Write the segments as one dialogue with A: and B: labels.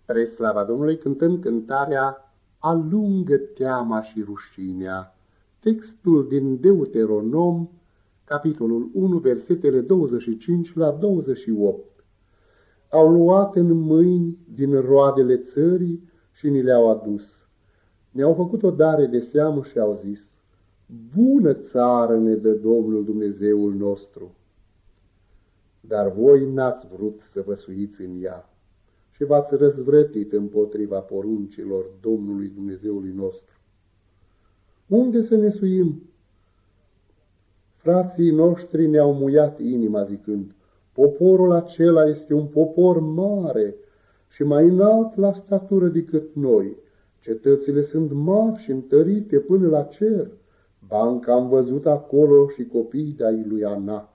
A: Spre slava Domnului cântăm cântarea Alungă teama și rușinea, textul din Deuteronom, capitolul 1, versetele 25 la 28. Au luat în mâini din roadele țării și ni le-au adus. Ne-au făcut o dare de seamă și au zis: bună țară ne dă Domnul Dumnezeul nostru. Dar voi n-ați vrut să vă suiți în ea și v-ați răzvrătit împotriva poruncilor Domnului Dumnezeului nostru. Unde să ne suim? Frații noștri ne-au muiat inima zicând: poporul acela este un popor mare și mai înalt la statură decât noi. Cetățile sunt mari și întărite până la cer. Banca am văzut acolo și copiii de-ai lui Anac.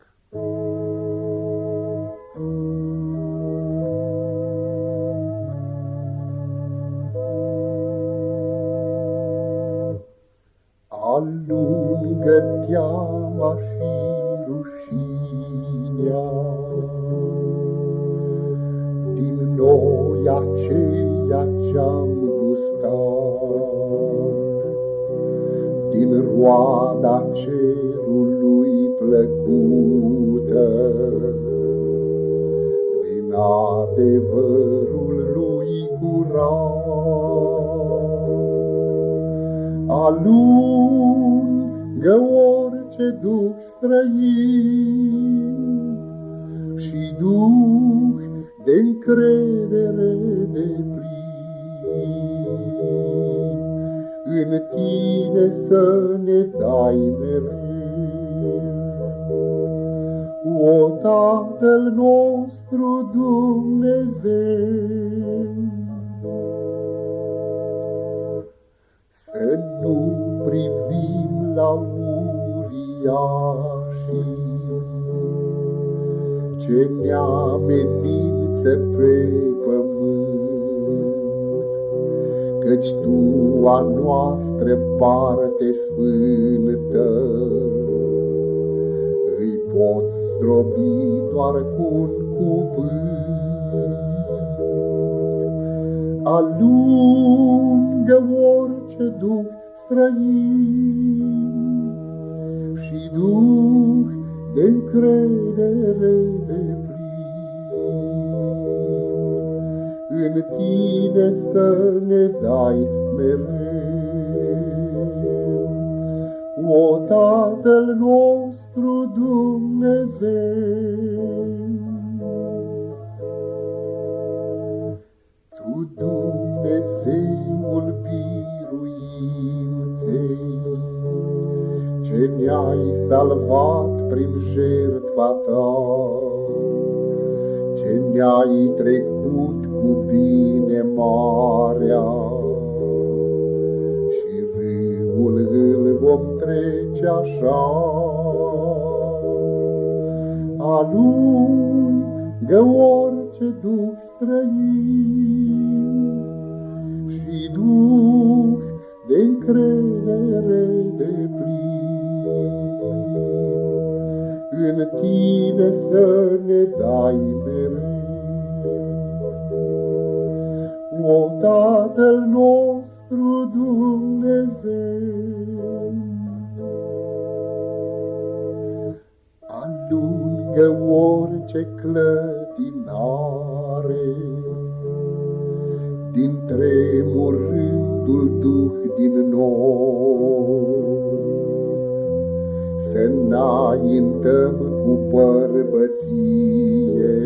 A: Alungă teama și rușinea din noi aceia ce-am gustat, din roada cerului plăcută, din adevărul lui curat. Alungă orice duh străin și duh de-încredere deplin. În tine să ne dai mereu, o Tatăl nostru Dumnezeu. Să nu privim la uriașii ce ne amenință pe pământ, căci Tu a noastră parte sfântă îi poți zdrobi doar cu un cuvânt. Alungă orice duh străin și duh de-încredere deplin. În tine să ne dai mereu, o Tatăl nostru Dumnezeu. Tu, Dumnezeul biruinței, ce ne-ai salvat prin jertfa Ta, ce ne-ai trecut cu bine marea, și râul îl vom trece așa. Alungă orice duh străin și duh de-încredere deplin. În tine să ne dai mereu, o Tatăl nostru Dumnezeu. Alungă orice clătinare din tremurândul duh din noi, să înaintăm cu bărbăție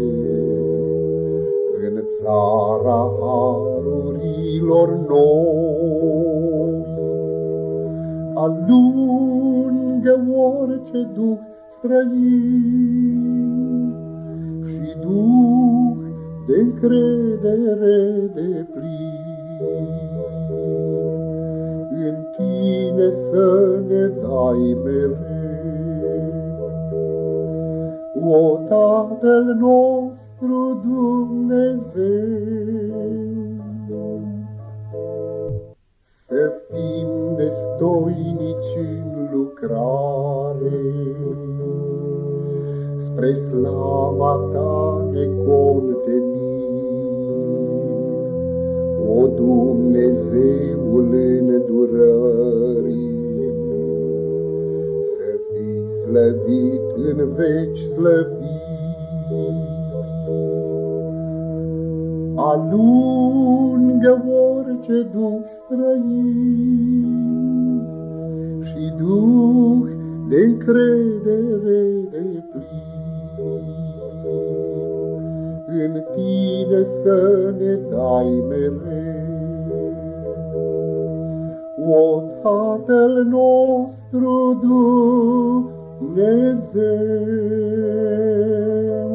A: în țara harurilor noi. Alungă orice duh străin și duh de-încredere deplin. În tine să ne dai mereu, o Tatăl nostru Dumnezeu. Să fim destoinici în lucrare, spre slava Ta necontenit, Dumnezeul îndurării, să fii slăvit în veci slăvit. Alungă orice duh străin și duh de încredere deplin. În tine să ne dai mereu, o Tatăl nostru Dumnezeu.